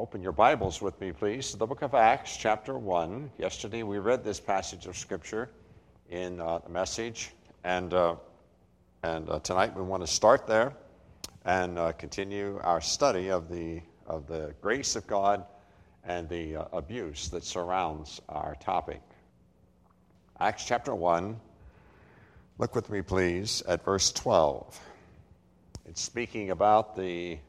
Open your Bibles with me, please, to the book of Acts, chapter 1. Yesterday we read this passage of Scripture in the message, and tonight we want to start there and continue our study of the grace of God and the abuse that surrounds our topic. Acts chapter 1, look with me, please, at verse 12. It's speaking about the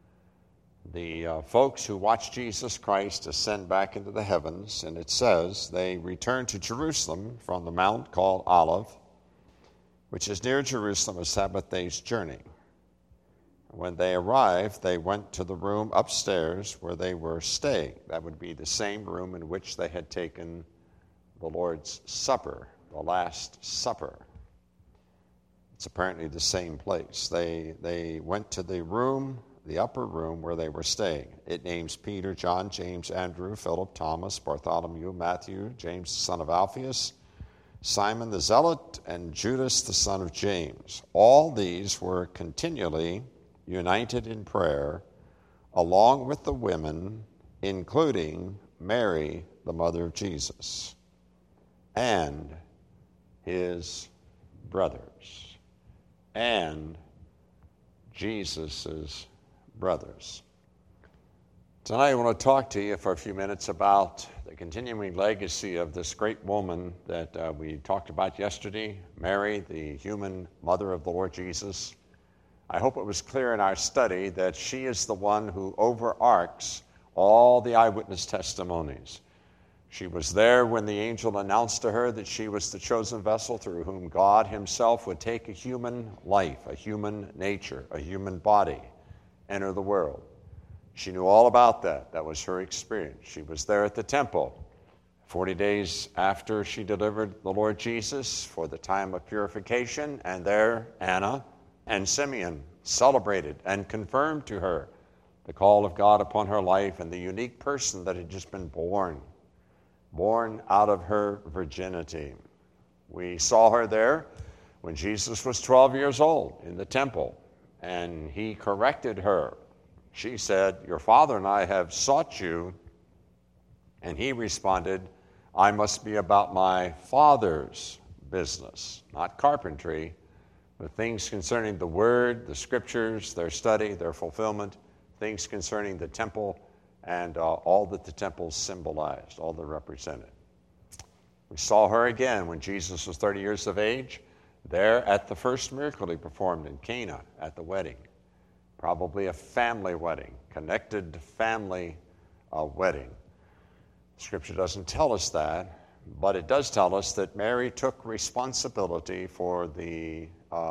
folks who watched Jesus Christ ascend back into the heavens, and it says they returned to Jerusalem from the mount called Olive, which is near Jerusalem, a Sabbath day's journey. When they arrived, they went to the room upstairs where they were staying. That would be the same room in which they had taken the Lord's Supper, the Last Supper. It's apparently the same place. They went to the upper room where they were staying. It names Peter, John, James, Andrew, Philip, Thomas, Bartholomew, Matthew, James the son of Alphaeus, Simon the Zealot, and Judas the son of James. All these were continually united in prayer, along with the women, including Mary, the mother of Jesus, and his brothers, and Jesus' brothers. Tonight I want to talk to you for a few minutes about the continuing legacy of this great woman that we talked about yesterday, Mary, the human mother of the Lord Jesus. I hope it was clear in our study that she is the one who overarches all the eyewitness testimonies. She was there when the angel announced to her that she was the chosen vessel through whom God himself would take a human life, a human nature, a human body, enter the world. She knew all about that. That was her experience. She was there at the temple 40 days after she delivered the Lord Jesus for the time of purification, and there Anna and Simeon celebrated and confirmed to her the call of God upon her life and the unique person that had just been born out of her virginity. We saw her there when Jesus was 12 years old in the temple, and he corrected her. She said, "Your father and I have sought you." And he responded, "I must be about my Father's business," not carpentry, but things concerning the Word, the Scriptures, their study, their fulfillment, things concerning the temple, and all that the temple symbolized, all that represented. We saw her again when Jesus was 30 years of age, there at the first miracle he performed in Cana at the wedding. Probably a family wedding, connected family wedding. Scripture doesn't tell us that, but it does tell us that Mary took responsibility for the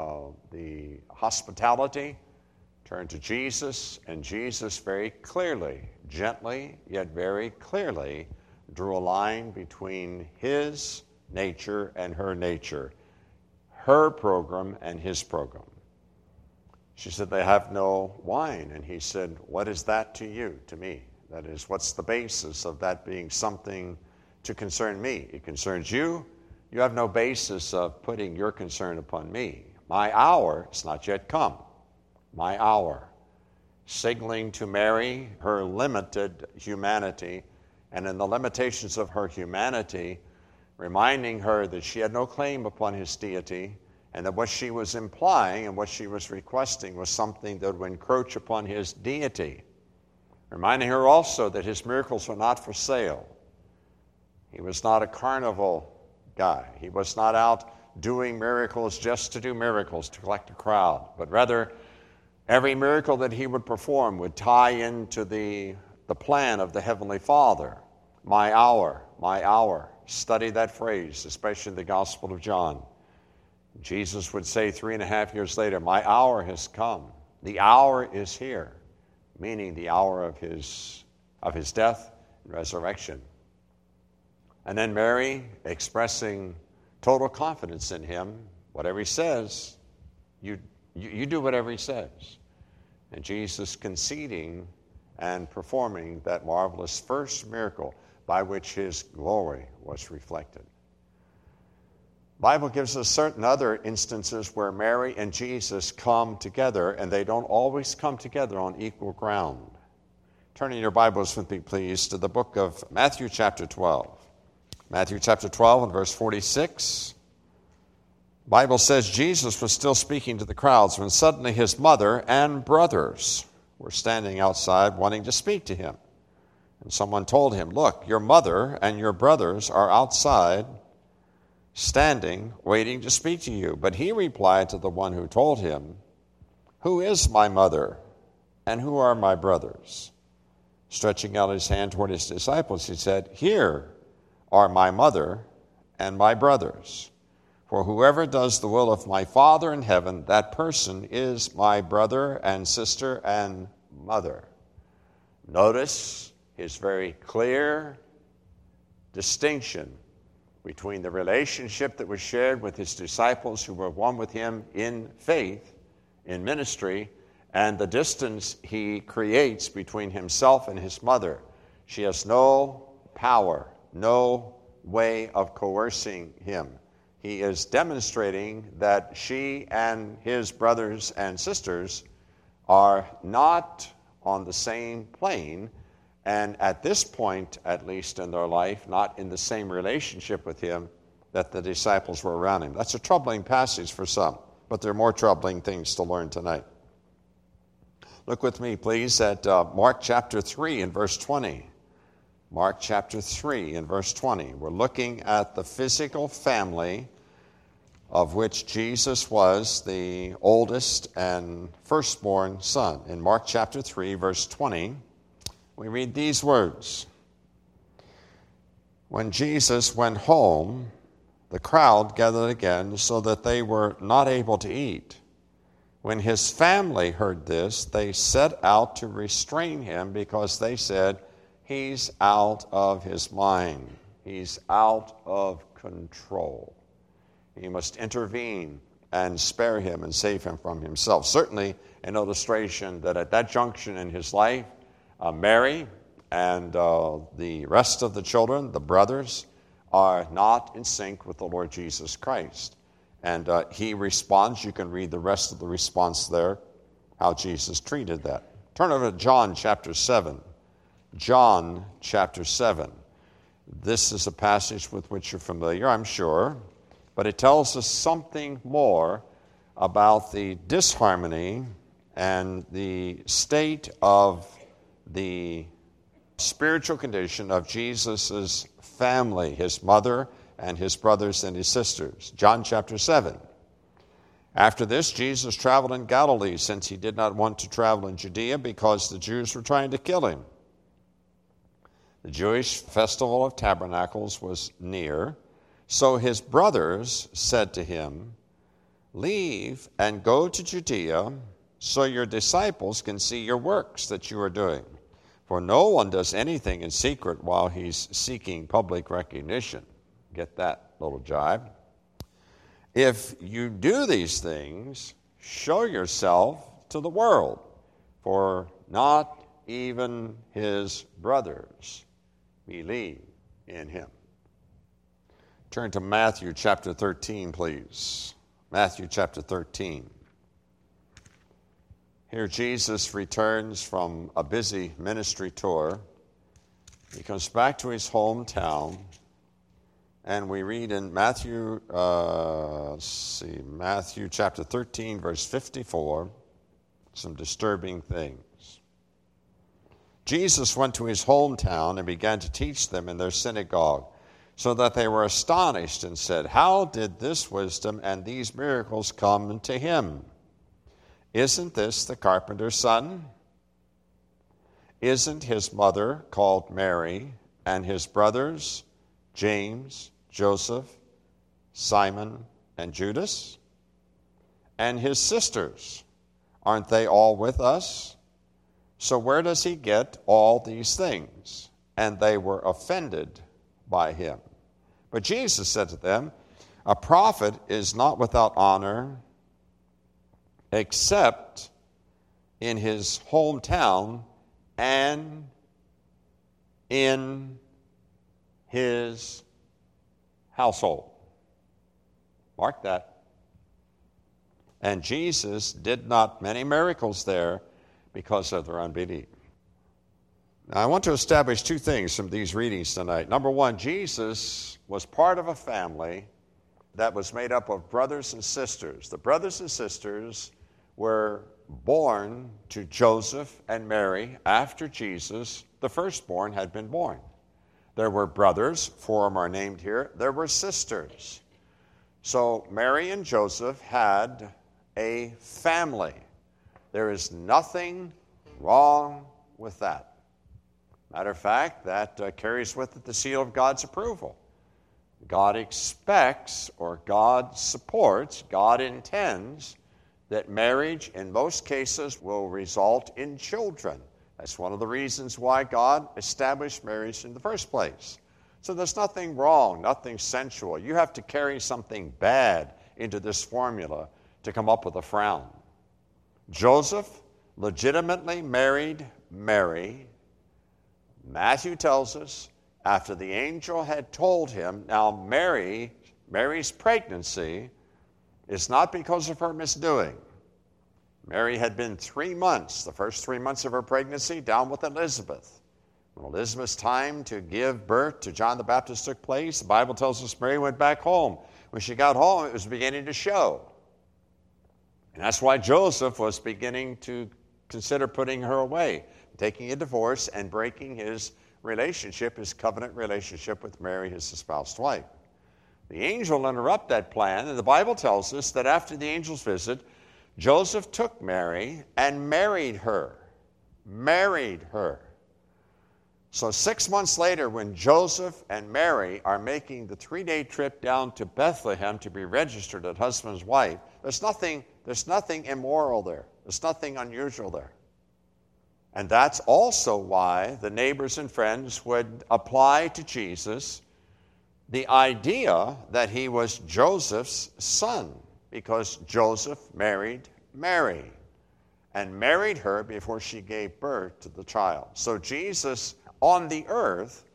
hospitality, turned to Jesus, and Jesus very clearly, gently, yet very clearly, drew a line between his nature and her nature, her program and his program. She said, "They have no wine." And he said, "What is that to you, to me? That is, what's the basis of that being something to concern me? It concerns you. You have no basis of putting your concern upon me. My hour is not yet come. My hour." Signaling to Mary her limited humanity, and in the limitations of her humanity, reminding her that she had no claim upon his deity, and that what she was implying and what she was requesting was something that would encroach upon his deity. Reminding her also that his miracles were not for sale. He was not a carnival guy. He was not out doing miracles just to do miracles, to collect a crowd, but rather every miracle that he would perform would tie into the plan of the Heavenly Father. My hour, my hour. Study that phrase, especially in the Gospel of John. Jesus would say 3.5 years later, "My hour has come. The hour is here," meaning the hour of his death and resurrection. And then Mary, expressing total confidence in him, whatever he says, you do whatever he says. And Jesus conceding and performing that marvelous first miracle by which his glory was reflected. The Bible gives us certain other instances where Mary and Jesus come together, and they don't always come together on equal ground. Turning your Bibles with me, please, to the book of Matthew chapter 12. Matthew chapter 12 and verse 46. The Bible says Jesus was still speaking to the crowds when suddenly his mother and brothers were standing outside wanting to speak to him. And someone told him, "Look, your mother and your brothers are outside standing waiting to speak to you." But he replied to the one who told him, "Who is my mother and who are my brothers?" Stretching out his hand toward his disciples, he said, "Here are my mother and my brothers. For whoever does the will of my Father in heaven, that person is my brother and sister and mother." Notice his very clear distinction between the relationship that was shared with his disciples who were one with him in faith, in ministry, and the distance he creates between himself and his mother. She has no power, no way of coercing him. He is demonstrating that she and his brothers and sisters are not on the same plane, and at this point, at least in their life, not in the same relationship with him that the disciples were around him. That's a troubling passage for some, but there are more troubling things to learn tonight. Look with me, please, at Mark chapter 3 and verse 20. Mark chapter 3 and verse 20. We're looking at the physical family of which Jesus was the oldest and firstborn son. In Mark chapter 3, verse 20, we read these words. When Jesus went home, the crowd gathered again so that they were not able to eat. When his family heard this, they set out to restrain him because they said, "He's out of his mind. He's out of control. You must intervene and spare him and save him from himself." Certainly an illustration that at that junction in his life, Mary and the rest of the children, the brothers, are not in sync with the Lord Jesus Christ. And he responds. You can read the rest of the response there, how Jesus treated that. Turn over to John chapter 7. John chapter 7. This is a passage with which you're familiar, I'm sure, but it tells us something more about the disharmony and the state of the spiritual condition of Jesus' family, his mother and his brothers and his sisters. John chapter 7. After this, Jesus traveled in Galilee, since he did not want to travel in Judea because the Jews were trying to kill him. The Jewish festival of tabernacles was near, so his brothers said to him, "Leave and go to Judea, so your disciples can see your works that you are doing. For no one does anything in secret while he's seeking public recognition." Get that little jibe. "If you do these things, show yourself to the world, for not even his brothers believe in him." Turn to Matthew chapter 13, please. Matthew chapter 13. Here Jesus returns from a busy ministry tour. He comes back to his hometown, and we read in Matthew chapter 13, verse 54, some disturbing things. Jesus went to his hometown and began to teach them in their synagogue, so that they were astonished and said, "How did this wisdom and these miracles come to him? Isn't this the carpenter's son? Isn't his mother called Mary, and his brothers James, Joseph, Simon, and Judas? And his sisters, aren't they all with us? So where does he get all these things?" And they were offended by him. But Jesus said to them, "A prophet is not without honor except in his hometown and in his household." Mark that. And Jesus did not many miracles there because of their unbelief. Now, I want to establish two things from these readings tonight. Number one, Jesus was part of a family that was made up of brothers and sisters. The brothers and sisters were born to Joseph and Mary after Jesus, the firstborn, had been born. There were brothers, four of them are named here. There were sisters. So Mary and Joseph had a family. There is nothing wrong with that. Matter of fact, that carries with it the seal of God's approval. God expects, or God supports, God intends that marriage in most cases will result in children. That's one of the reasons why God established marriage in the first place. So there's nothing wrong, nothing sensual. You have to carry something bad into this formula to come up with a frown. Joseph legitimately married Mary. Matthew tells us, after the angel had told him, now Mary's pregnancy is not because of her misdoing. Mary had been 3 months, the first 3 months of her pregnancy, down with Elizabeth. When Elizabeth's time to give birth to John the Baptist took place, the Bible tells us Mary went back home. When she got home, it was beginning to show. And that's why Joseph was beginning to consider putting her away, taking a divorce and breaking his relationship, his covenant relationship with Mary, his espoused wife. The angel interrupted that plan, and the Bible tells us that after the angel's visit, Joseph took Mary and married her. Married her. So 6 months later, when Joseph and Mary are making the 3-day trip down to Bethlehem to be registered as husband and wife, there's nothing immoral there. There's nothing unusual there. And that's also why the neighbors and friends would apply to Jesus the idea that he was Joseph's son, because Joseph married Mary and married her before she gave birth to the child. So Jesus, on the earth,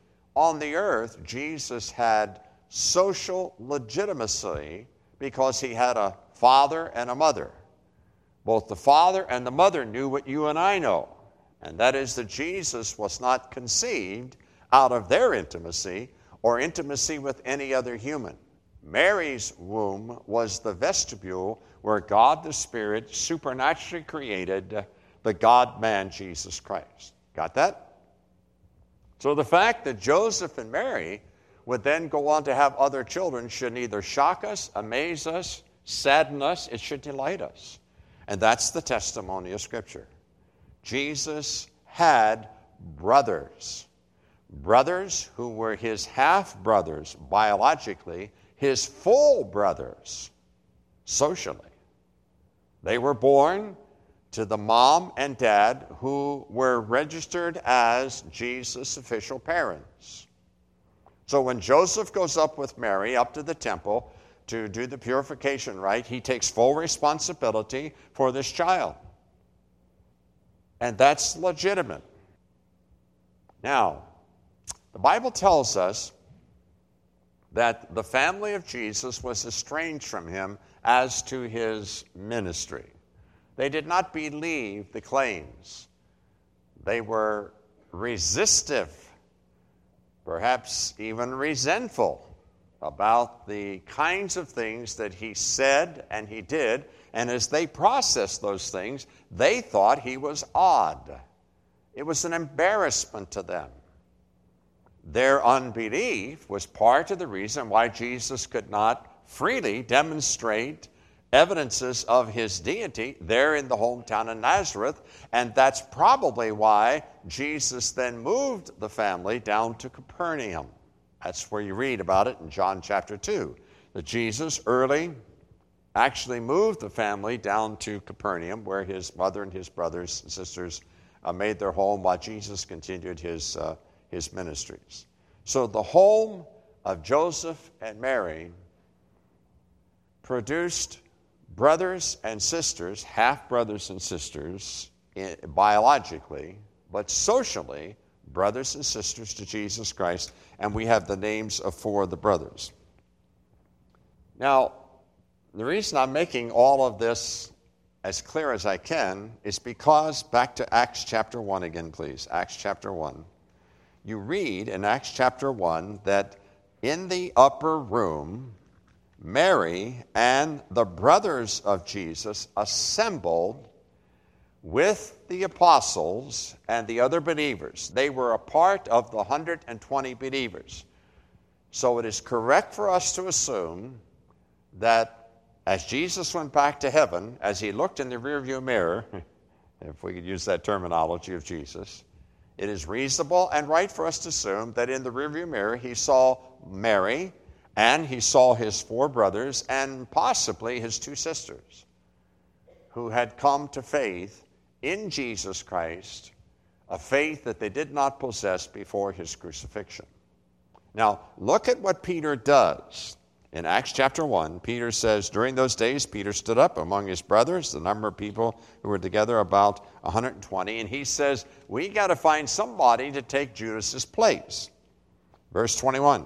Jesus had social legitimacy because he had a father and a mother. Both the father and the mother knew what you and I know, and that is that Jesus was not conceived out of their intimacy or intimacy with any other human. Mary's womb was the vestibule where God the Spirit supernaturally created the God-man Jesus Christ. Got that? So the fact that Joseph and Mary would then go on to have other children should neither shock us, amaze us, sadden us. It should delight us. And that's the testimony of Scripture. Jesus had brothers. Brothers who were his half-brothers biologically, his full brothers socially. They were born to the mom and dad who were registered as Jesus' official parents. So when Joseph goes up with Mary up to the temple to do the purification rite, he takes full responsibility for this child. And that's legitimate. Now, the Bible tells us that the family of Jesus was estranged from him as to his ministry. They did not believe the claims. They were resistive, perhaps even resentful about the kinds of things that he said and he did. And as they processed those things, they thought he was odd. It was an embarrassment to them. Their unbelief was part of the reason why Jesus could not freely demonstrate evidences of his deity there in the hometown of Nazareth, and that's probably why Jesus then moved the family down to Capernaum. That's where you read about it in John chapter 2, that Jesus early actually moved the family down to Capernaum, where his mother and his brothers and sisters made their home while Jesus continued his ministries. So the home of Joseph and Mary produced brothers and sisters, half-brothers and sisters, biologically, but socially, brothers and sisters to Jesus Christ, and we have the names of 4 of the brothers. Now, the reason I'm making all of this as clear as I can is because, back to Acts chapter 1 again, please. Acts chapter 1. You read in Acts chapter 1 that in the upper room, Mary and the brothers of Jesus assembled with the apostles and the other believers. They were a part of the 120 believers. So it is correct for us to assume that as Jesus went back to heaven, as he looked in the rearview mirror, if we could use that terminology of Jesus, it is reasonable and right for us to assume that in the rearview mirror he saw Mary and he saw his 4 brothers and possibly his 2 sisters who had come to faith in Jesus Christ, a faith that they did not possess before his crucifixion. Now, look at what Peter does. In Acts chapter 1, Peter says, during those days, Peter stood up among his brothers, the number of people who were together about 120, and he says, we got to find somebody to take Judas's place. Verse 21.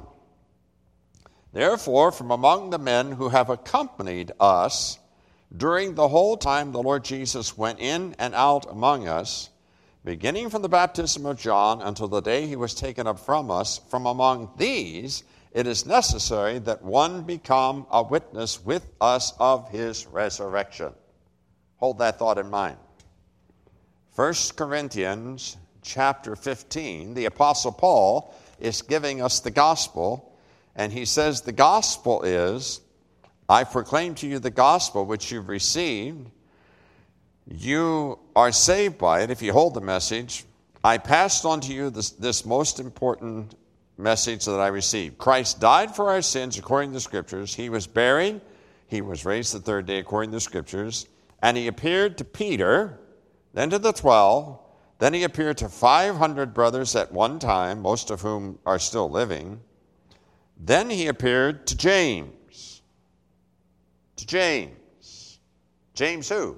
Therefore, from among the men who have accompanied us during the whole time the Lord Jesus went in and out among us, beginning from the baptism of John until the day he was taken up from us, from among these, it is necessary that one become a witness with us of his resurrection. Hold that thought in mind. 1 Corinthians chapter 15, the Apostle Paul is giving us the gospel, and he says the gospel is, I proclaim to you the gospel which you've received. You are saved by it if you hold the message. I passed on to you this most important message that I received. Christ died for our sins according to the Scriptures. He was buried. He was raised the 3rd day according to the Scriptures. And he appeared to Peter, then to the 12. Then he appeared to 500 brothers at one time, most of whom are still living. Then he appeared to James. To James. James who?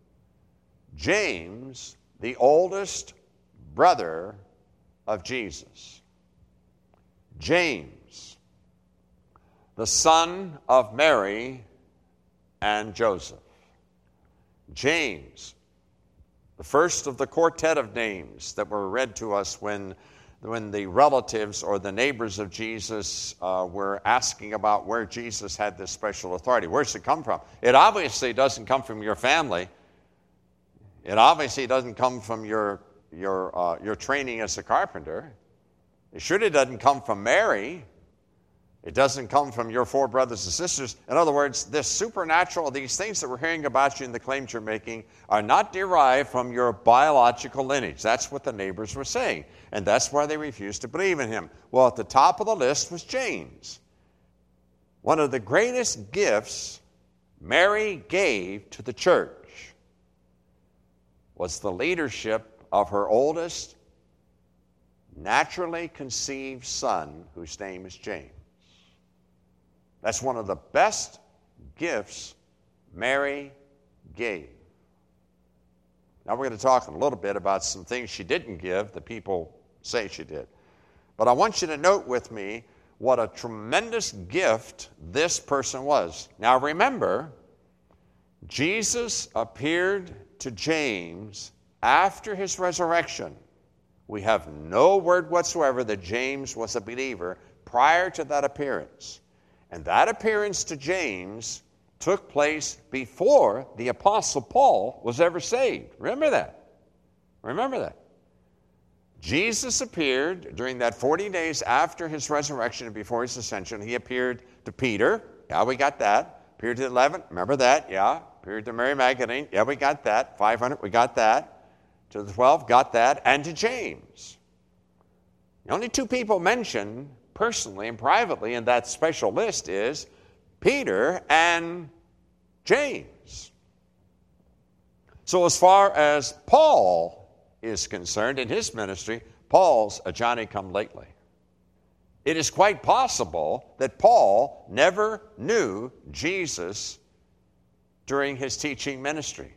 James, the oldest brother of Jesus. James, the son of Mary and Joseph. James, the first of the quartet of names that were read to us when the relatives or the neighbors of Jesus were asking about where Jesus had this special authority. Where's it come from? It obviously doesn't come from your family. It obviously doesn't come from your training as a carpenter. It surely doesn't come from Mary. It doesn't come from your 4 brothers and sisters. In other words, this supernatural, these things that we're hearing about you in the claims you're making are not derived from your biological lineage. That's what the neighbors were saying. And that's why they refused to believe in him. Well, at the top of the list was James. One of the greatest gifts Mary gave to the church was the leadership of her oldest naturally conceived son, whose name is James. That's one of the best gifts Mary gave. Now we're going to talk a little bit about some things she didn't give that people say she did. But I want you to note with me what a tremendous gift this person was. Now remember, Jesus appeared to James after his resurrection. We have no word whatsoever that James was a believer prior to that appearance. And that appearance to James took place before the Apostle Paul was ever saved. Remember that. Remember that. Jesus appeared during that 40 days after his resurrection and before his ascension. He appeared to Peter. Yeah, we got that. Appeared to the 11. Remember that. Yeah. Appeared to Mary Magdalene. Yeah, we got that. 500. We got that. To the 12, got that, and to James. The only 2 people mentioned personally and privately in that special list is Peter and James. So as far as Paul is concerned in his ministry, Paul's a Johnny-come-lately. It is quite possible that Paul never knew Jesus during his teaching ministry.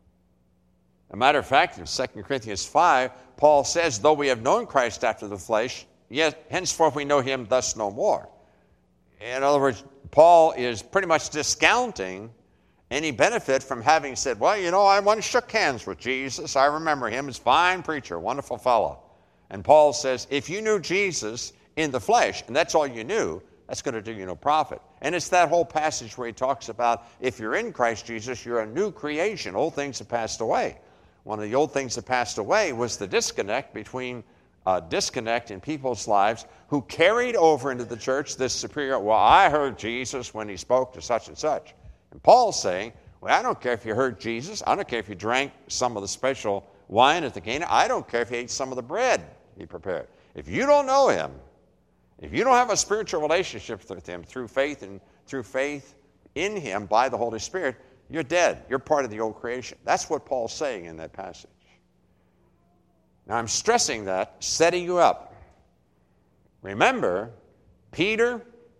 As a matter of fact, in 2 Corinthians 5, Paul says, though we have known Christ after the flesh, yet henceforth we know him thus no more. In other words, Paul is pretty much discounting any benefit from having said, well, I once shook hands with Jesus. I remember him. He's a fine preacher, wonderful fellow. And Paul says, if you knew Jesus in the flesh, and that's all you knew, that's going to do you no profit. And it's that whole passage where he talks about if you're in Christ Jesus, you're a new creation. Old things have passed away. One of the old things that passed away was the disconnect in people's lives who carried over into the church this superior, well, I heard Jesus when he spoke to such and such. And Paul's saying, well, I don't care if you heard Jesus. I don't care if you drank some of the special wine at the Cana. I don't care if you ate some of the bread he prepared. If you don't know him, if you don't have a spiritual relationship with him through faith in him by the Holy Spirit, you're dead. You're part of the old creation. That's what Paul's saying in that passage. Now, I'm stressing that, setting you up. Remember, Peter,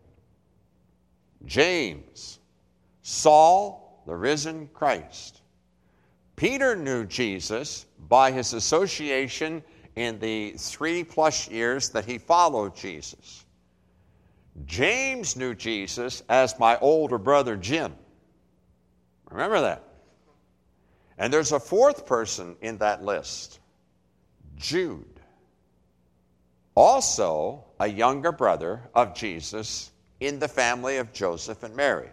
James, Saul, the risen Christ. Peter knew Jesus by his association in the 3+ years that he followed Jesus. James knew Jesus as my older brother Jim. Remember that. And there's a fourth person in that list, Jude. Also a younger brother of Jesus in the family of Joseph and Mary.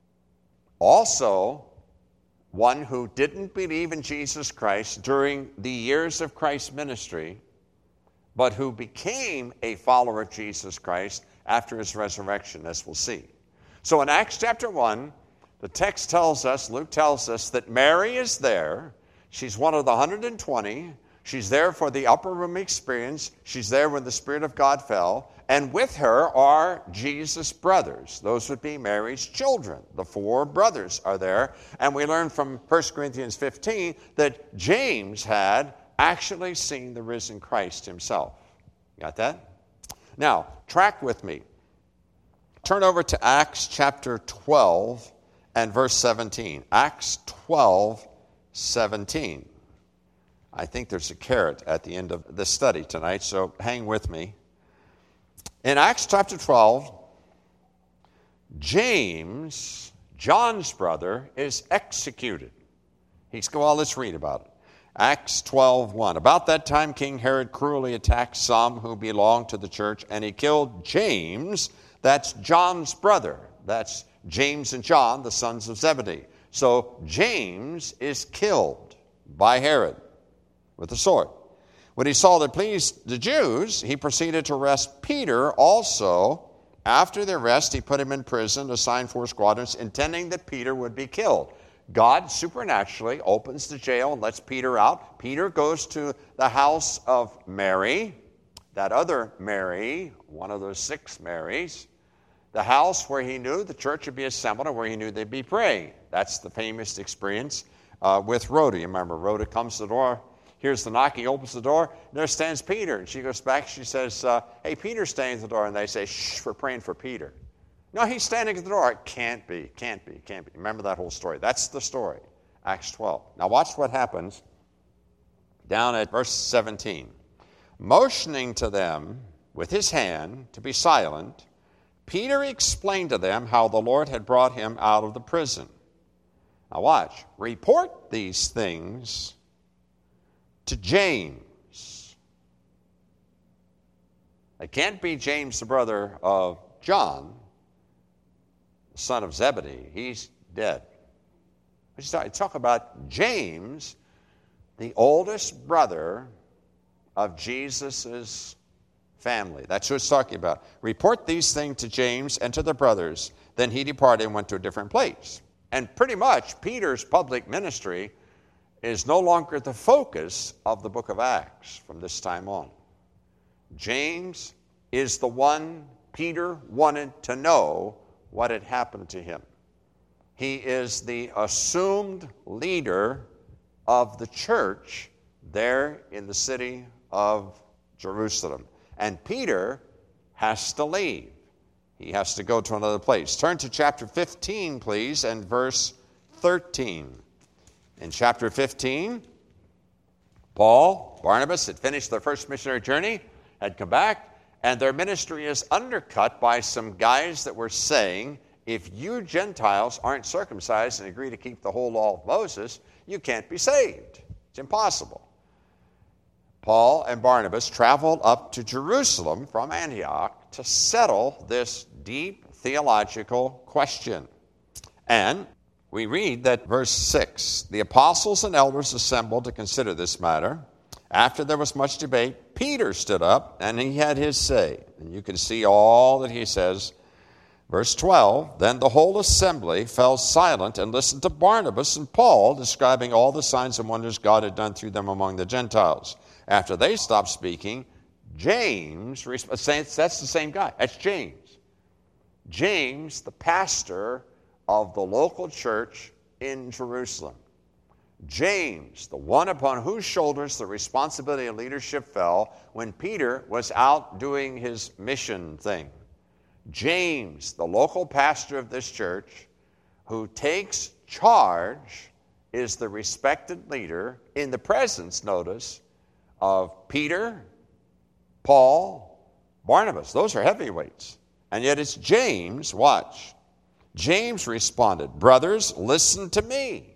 Also one who didn't believe in Jesus Christ during the years of Christ's ministry, but who became a follower of Jesus Christ after his resurrection, as we'll see. So in Acts chapter 1, the text tells us, Luke tells us, that Mary is there. She's one of the 120. She's there for the upper room experience. She's there when the Spirit of God fell. And with her are Jesus' brothers. Those would be Mary's children. The 4 brothers are there. And we learn from 1 Corinthians 15 that James had actually seen the risen Christ himself. Got that? Now, track with me. Turn over to Acts chapter 12 and verse 17. Acts 12, 17. I think there's a carrot at the end of the study tonight, so hang with me. In Acts chapter 12, James, John's brother, is executed. Well, let's read about it. Acts 12:1. About that time, King Herod cruelly attacked some who belonged to the church, and he killed James. That's John's brother. That's James and John, the sons of Zebedee. So James is killed by Herod with a sword. When he saw that pleased the Jews, he proceeded to arrest Peter also. After the arrest, he put him in prison, assigned 4 squadrons, intending that Peter would be killed. God supernaturally opens the jail and lets Peter out. Peter goes to the house of Mary, that other Mary, one of those 6 Marys, the house where he knew the church would be assembled and where he knew they'd be praying. That's the famous experience with Rhoda. You remember, Rhoda comes to the door, hears the knock, he opens the door, and there stands Peter. And she goes back, she says, hey, Peter's standing at the door. And they say, shh, we're praying for Peter. No, he's standing at the door. It can't be. Remember that whole story. That's the story, Acts 12. Now watch what happens down at verse 17. Motioning to them with his hand to be silent, Peter explained to them how the Lord had brought him out of the prison. Now watch. Report these things to James. It can't be James, the brother of John, the son of Zebedee. He's dead. Talk about James, the oldest brother of Jesus' family. That's what it's talking about. Report these things to James and to the brothers. Then he departed and went to a different place. And pretty much Peter's public ministry is no longer the focus of the book of Acts from this time on. James is the one Peter wanted to know what had happened to him. He is the assumed leader of the church there in the city of Jerusalem. And Peter has to leave. He has to go to another place. Turn to chapter 15, please, and verse 13. In chapter 15, Paul, Barnabas had finished their first missionary journey, had come back, and their ministry is undercut by some guys that were saying if you Gentiles aren't circumcised and agree to keep the whole law of Moses, you can't be saved. It's impossible. Paul and Barnabas traveled up to Jerusalem from Antioch to settle this deep theological question. And we read that verse 6, the apostles and elders assembled to consider this matter. After there was much debate, Peter stood up and he had his say. And you can see all that he says. Verse 12, then the whole assembly fell silent and listened to Barnabas and Paul describing all the signs and wonders God had done through them among the Gentiles. After they stopped speaking, James, that's the same guy, that's James. James, the pastor of the local church in Jerusalem. James, the one upon whose shoulders the responsibility of leadership fell when Peter was out doing his mission thing. James, the local pastor of this church, who takes charge, is the respected leader in the presence, notice, of Peter, Paul, Barnabas. Those are heavyweights. And yet it's James, watch. James responded, brothers, listen to me.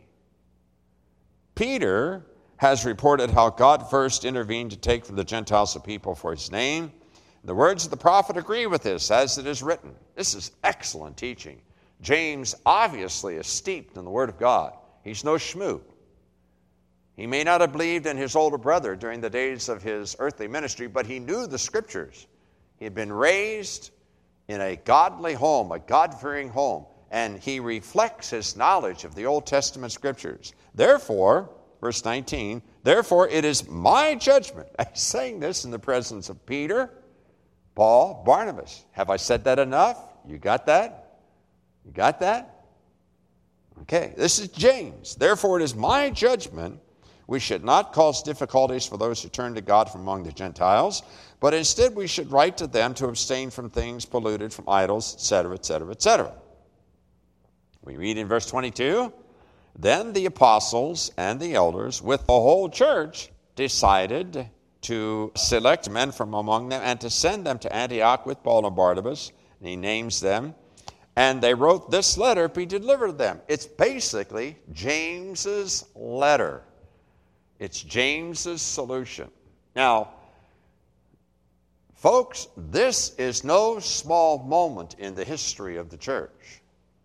Peter has reported how God first intervened to take from the Gentiles a people for his name. The words of the prophet agree with this, as it is written. This is excellent teaching. James obviously is steeped in the Word of God. He's no schmoo. He may not have believed in his older brother during the days of his earthly ministry, but he knew the Scriptures. He had been raised in a godly home, a God-fearing home, and he reflects his knowledge of the Old Testament Scriptures. Therefore, verse 19, therefore it is my judgment. I'm saying this in the presence of Peter, Paul, Barnabas. Have I said that enough? You got that? You got that? Okay, this is James. Therefore it is my judgment we should not cause difficulties for those who turn to God from among the Gentiles, but instead we should write to them to abstain from things polluted, from idols, etc., etc., etc. We read in verse 22, then the apostles and the elders with the whole church decided to select men from among them and to send them to Antioch with Paul and Barnabas. And he names them. And they wrote this letter be delivered to them. It's basically James's letter. It's James's solution. Now, folks, this is no small moment in the history of the church.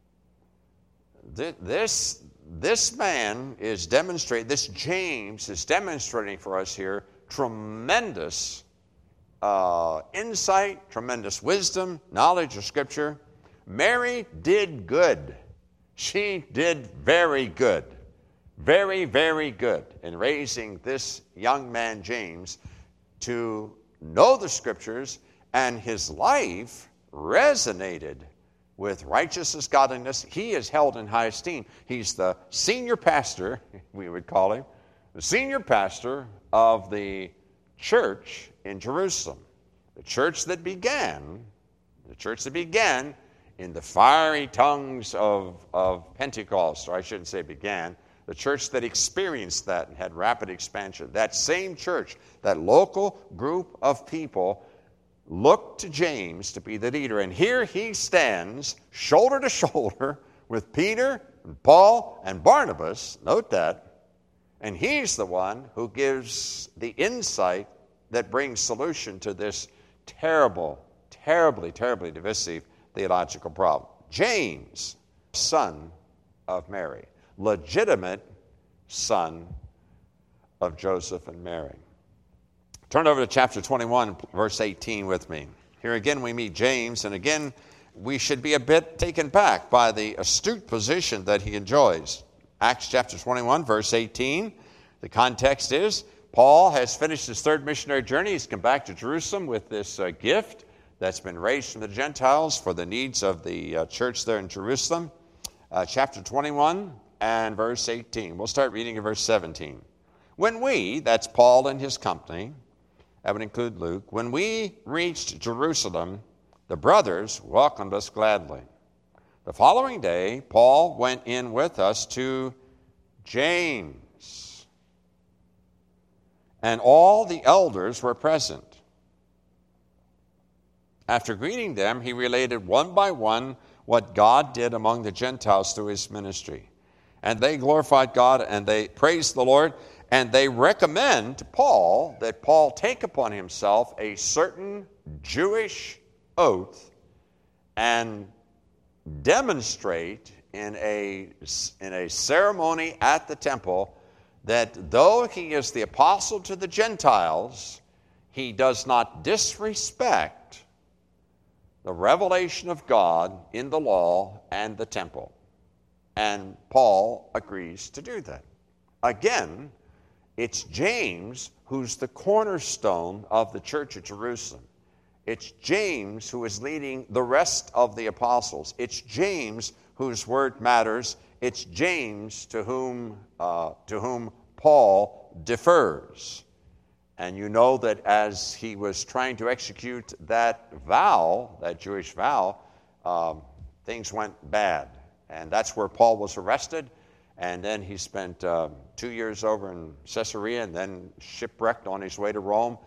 This man is demonstrating, this James is demonstrating for us here tremendous insight, tremendous wisdom, knowledge of Scripture. Mary did good. She did very good. Very, very good in raising this young man, James, to know the Scriptures, and his life resonated with righteousness, godliness. He is held in high esteem. He's the senior pastor, we would call him, the senior pastor of the church in Jerusalem. The church that began in the fiery tongues of Pentecost, or I shouldn't say began, the church that experienced that and had rapid expansion. That same church, that local group of people, looked to James to be the leader. And here he stands shoulder to shoulder with Peter and Paul and Barnabas. Note that. And he's the one who gives the insight that brings solution to this terrible, terribly, terribly divisive theological problem. James, son of Mary, legitimate son of Joseph and Mary. Turn over to chapter 21, verse 18 with me. Here again we meet James, and again we should be a bit taken back by the astute position that he enjoys. Acts chapter 21, verse 18. The context is Paul has finished his third missionary journey. He's come back to Jerusalem with this gift that's been raised from the Gentiles for the needs of the church there in Jerusalem. Chapter 21 and verse 18. We'll start reading in verse 17. When we, that's Paul and his company, that would include Luke, when we reached Jerusalem, the brothers welcomed us gladly. The following day, Paul went in with us to James, and all the elders were present. After greeting them, he related one by one what God did among the Gentiles through his ministry. And they glorified God and they praised the Lord, and they recommend to Paul that Paul take upon himself a certain Jewish oath and demonstrate in a ceremony at the temple that though he is the apostle to the Gentiles, he does not disrespect the revelation of God in the law and the temple. And Paul agrees to do that. Again, it's James who's the cornerstone of the church at Jerusalem. It's James who is leading the rest of the apostles. It's James whose word matters. It's James to whom Paul defers. And you know that as he was trying to execute that vow, that Jewish vow, things went bad. And that's where Paul was arrested. And then he spent 2 years over in Caesarea and then shipwrecked on his way to Rome.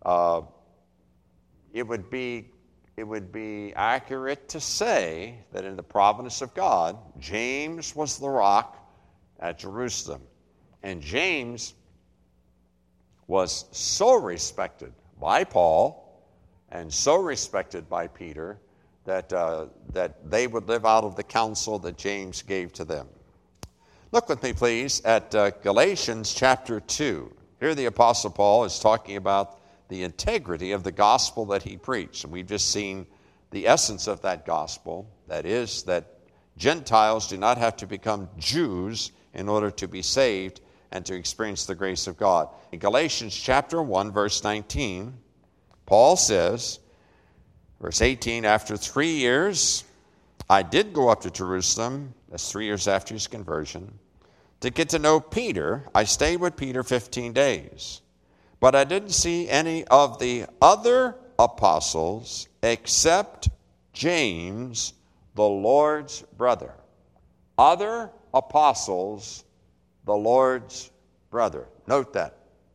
It would be accurate to say that in the providence of God, James was the rock at Jerusalem. And James was so respected by Paul and so respected by Peter that they would live out of the counsel that James gave to them. Look with me, please, at Galatians chapter 2. Here the Apostle Paul is talking about the integrity of the gospel that he preached. And we've just seen the essence of that gospel. That is, that Gentiles do not have to become Jews in order to be saved and to experience the grace of God. In Galatians chapter 1, verse 19, Paul says, verse 18, after 3 years, I did go up to Jerusalem, that's 3 years after his conversion, to get to know Peter. I stayed with Peter 15 days. But I didn't see any of the other apostles except James, the Lord's brother. Other apostles, the Lord's brother. Note that.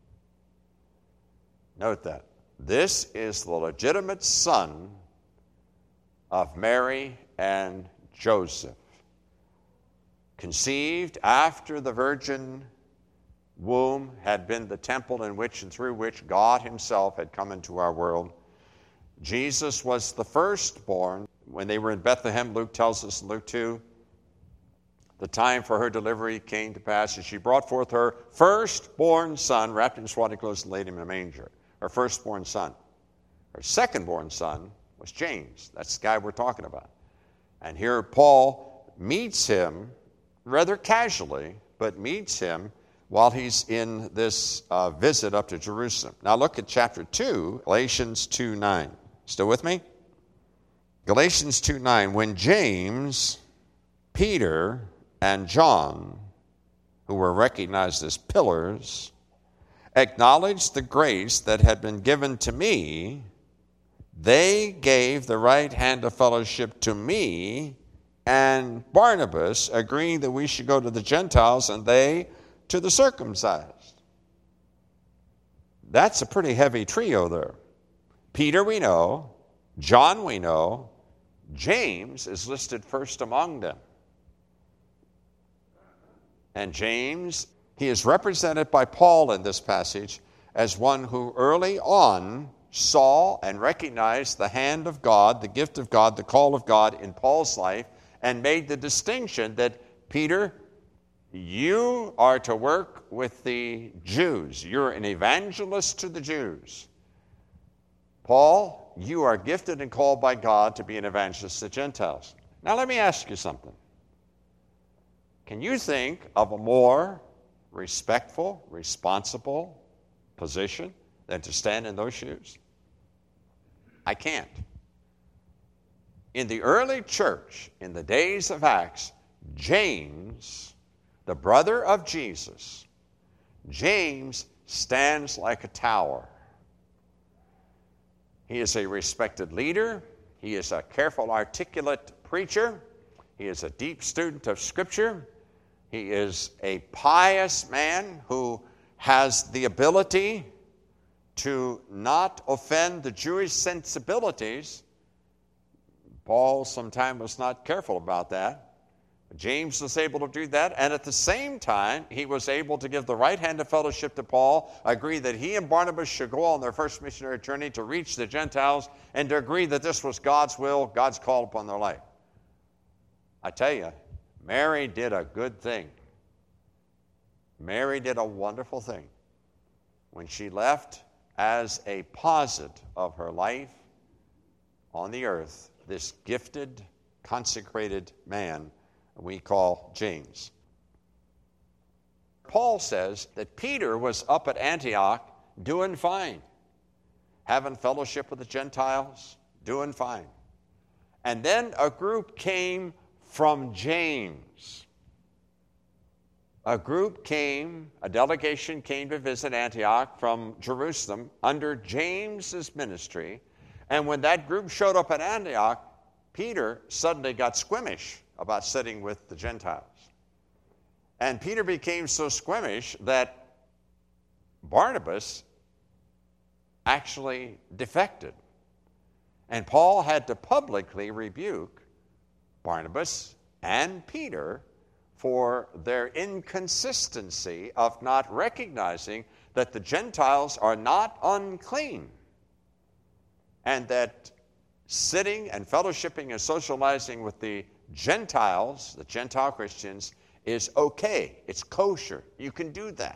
Note that. This is the legitimate son of Mary and Joseph, conceived after the virgin womb had been the temple in which and through which God himself had come into our world. Jesus was the firstborn. When they were in Bethlehem, Luke tells us in Luke 2, the time for her delivery came to pass, and she brought forth her firstborn son, wrapped in swaddling clothes, and laid him in a manger. Her firstborn son. Her secondborn son was James. That's the guy we're talking about. And here Paul meets him rather casually, but meets him while he's in this visit up to Jerusalem. Now look at chapter 2, Galatians 2:9. Still with me? Galatians 2:9. When James, Peter, and John, who were recognized as pillars, acknowledged the grace that had been given to me, they gave the right hand of fellowship to me and Barnabas, agreeing that we should go to the Gentiles and they to the circumcised. That's a pretty heavy trio there. Peter we know, John we know, James is listed first among them. And James, he is represented by Paul in this passage as one who early on saw and recognized the hand of God, the gift of God, the call of God in Paul's life, and made the distinction that, Peter, you are to work with the Jews. You're an evangelist to the Jews. Paul, you are gifted and called by God to be an evangelist to Gentiles. Now let me ask you something. Can you think of a more respectful, responsible position than to stand in those shoes? I can't. In the early church, in the days of Acts, James, the brother of Jesus, James stands like a tower. He is a respected leader. He is a careful, articulate preacher. He is a deep student of Scripture. He is a pious man who has the ability to not offend the Jewish sensibilities, Paul sometimes was not careful about that. James was able to do that, and at the same time, he was able to give the right hand of fellowship to Paul, agree that he and Barnabas should go on their first missionary journey to reach the Gentiles, and to agree that this was God's will, God's call upon their life. I tell you, Mary did a good thing. Mary did a wonderful thing when she left as a posit of her life on the earth, this gifted, consecrated man we call James. Paul says that Peter was up at Antioch doing fine, having fellowship with the Gentiles, doing fine. And then a group came from James. A delegation came to visit Antioch from Jerusalem under James's ministry. And when that group showed up at Antioch, Peter suddenly got squeamish about sitting with the Gentiles. And Peter became so squeamish that Barnabas actually defected. And Paul had to publicly rebuke Barnabas and Peter for their inconsistency of not recognizing that the Gentiles are not unclean, and that sitting and fellowshipping and socializing with the Gentiles, the Gentile Christians, is okay. It's kosher. You can do that.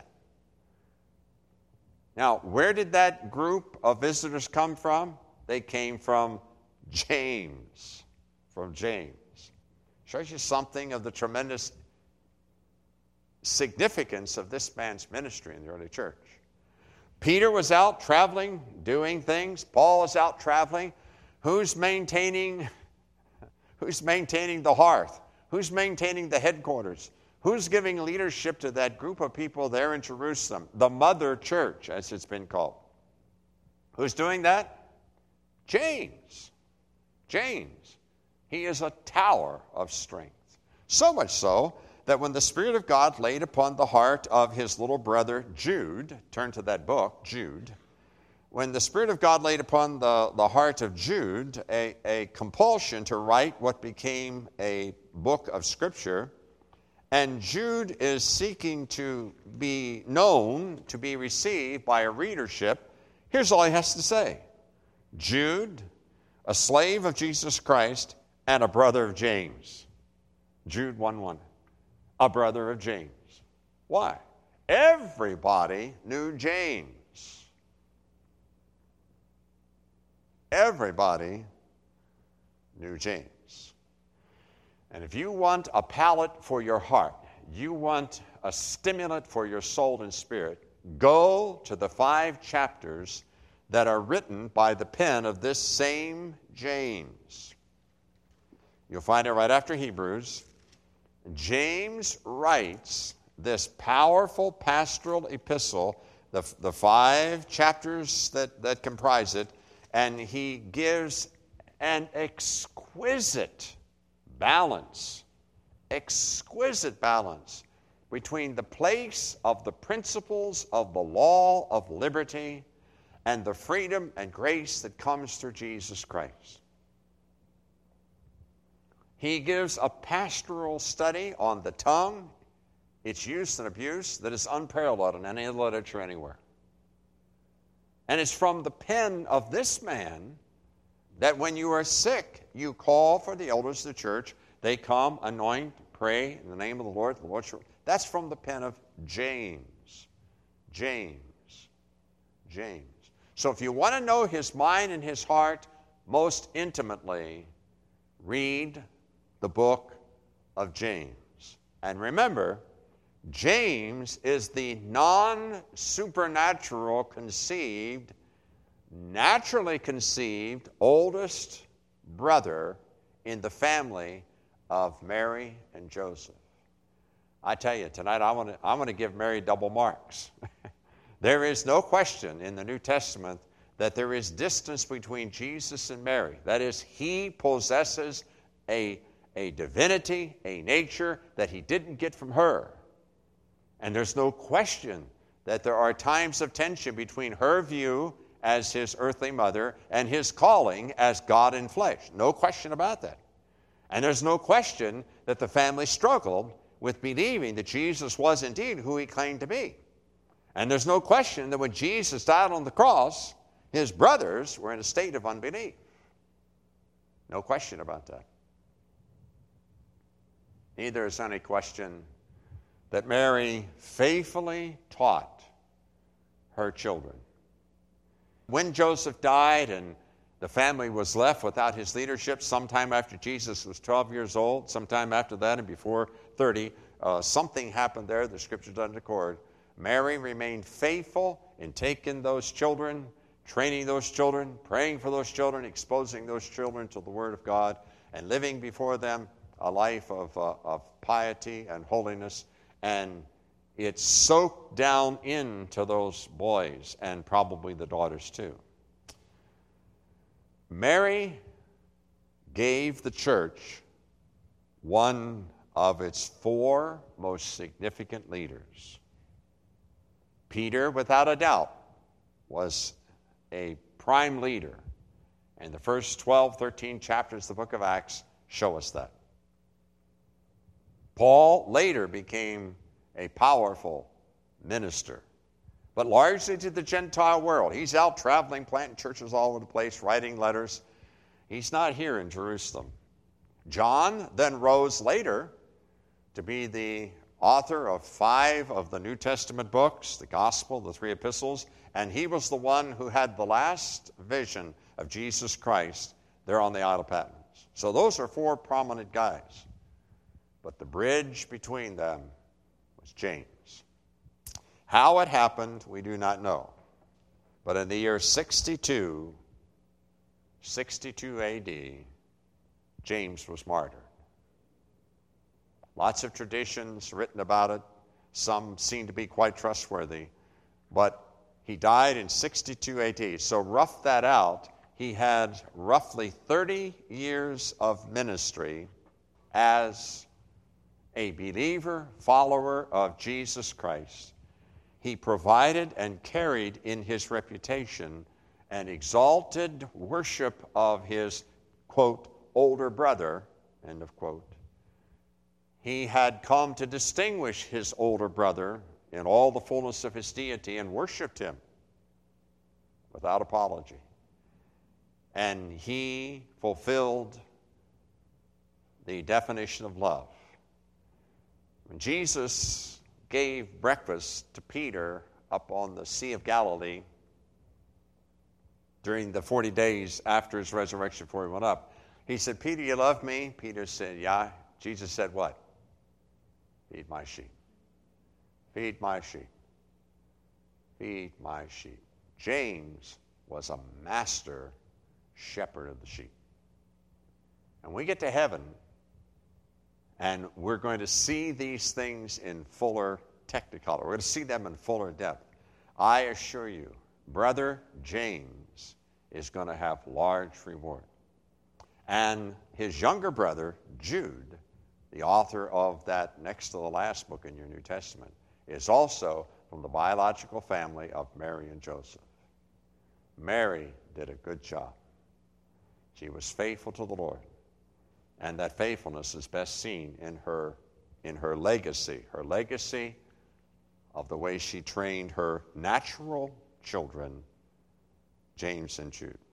Now, where did that group of visitors come from? They came from James. From James. Shows you something of the tremendous significance of this man's ministry in the early church. Peter was out traveling, doing things. Paul is out traveling. Who's maintaining the hearth? Who's maintaining the headquarters? Who's giving leadership to that group of people there in Jerusalem? The mother church, as it's been called. Who's doing that? James. James. He is a tower of strength. So much so that when the Spirit of God laid upon the heart of his little brother Jude, turn to that book, Jude, when the Spirit of God laid upon the heart of Jude a compulsion to write what became a book of Scripture, and Jude is seeking to be known, to be received by a readership, here's all he has to say. Jude, a slave of Jesus Christ and a brother of James. Jude 1:1. A brother of James. Why? Everybody knew James. Everybody knew James. And if you want a palate for your heart, you want a stimulant for your soul and spirit, go to the 5 chapters that are written by the pen of this same James. You'll find it right after Hebrews. James writes this powerful pastoral epistle, the 5 chapters that comprise it, and he gives an exquisite balance between the place of the principles of the law of liberty and the freedom and grace that comes through Jesus Christ. He gives a pastoral study on the tongue, its use and abuse, that is unparalleled in any literature anywhere. And it's from the pen of this man that when you are sick, you call for the elders of the church. They come, anoint, pray in the name of the Lord. That's from the pen of James. James. So if you want to know his mind and his heart most intimately, read the book of James. And remember, James is the non-supernatural conceived, naturally conceived oldest brother in the family of Mary and Joseph. I tell you, tonight I'm going to give Mary double marks. There is no question in the New Testament that there is distance between Jesus and Mary. That is, he possesses a divinity, a nature that he didn't get from her. And there's no question that there are times of tension between her view as his earthly mother and his calling as God in flesh. No question about that. And there's no question that the family struggled with believing that Jesus was indeed who he claimed to be. And there's no question that when Jesus died on the cross, his brothers were in a state of unbelief. No question about that. Neither is any question that Mary faithfully taught her children. When Joseph died and the family was left without his leadership sometime after Jesus was 12 years old, sometime after that and before 30, something happened there, the scripture doesn't record. Mary remained faithful in taking those children, training those children, praying for those children, exposing those children to the Word of God, and living before them a life of piety and holiness. And it soaked down into those boys and probably the daughters too. Mary gave the church one of its four most significant leaders. Peter, without a doubt, was a prime leader. And the first 12, 13 chapters of the book of Acts show us that. Paul later became a powerful minister, but largely to the Gentile world. He's out traveling, planting churches all over the place, writing letters. He's not here in Jerusalem. John then rose later to be the author of 5 of the New Testament books, the Gospel, the 3 epistles, and he was the one who had the last vision of Jesus Christ there on the Isle of Patmos. So those are 4 prominent guys. But the bridge between them was James. How it happened, we do not know. But in the year 62 AD, James was martyred. Lots of traditions written about it. Some seem to be quite trustworthy. But he died in 62 AD. So rough that out. He had roughly 30 years of ministry as a believer, follower of Jesus Christ. He provided and carried in his reputation an exalted worship of his, quote, older brother, end of quote. He had come to distinguish his older brother in all the fullness of his deity and worshiped him without apology. And he fulfilled the definition of love. When Jesus gave breakfast to Peter up on the Sea of Galilee during the 40 days after his resurrection before he went up, he said, "Peter, you love me?" Peter said, "Yeah." Jesus said what? "Feed my sheep. Feed my sheep. Feed my sheep." James was a master shepherd of the sheep. And we get to heaven, and we're going to see these things in fuller technicolor. We're going to see them in fuller depth. I assure you, Brother James is going to have large reward. And his younger brother, Jude, the author of that next to the last book in your New Testament, is also from the biological family of Mary and Joseph. Mary did a good job. She was faithful to the Lord. And that faithfulness is best seen in her legacy of the way she trained her natural children, James and Jude.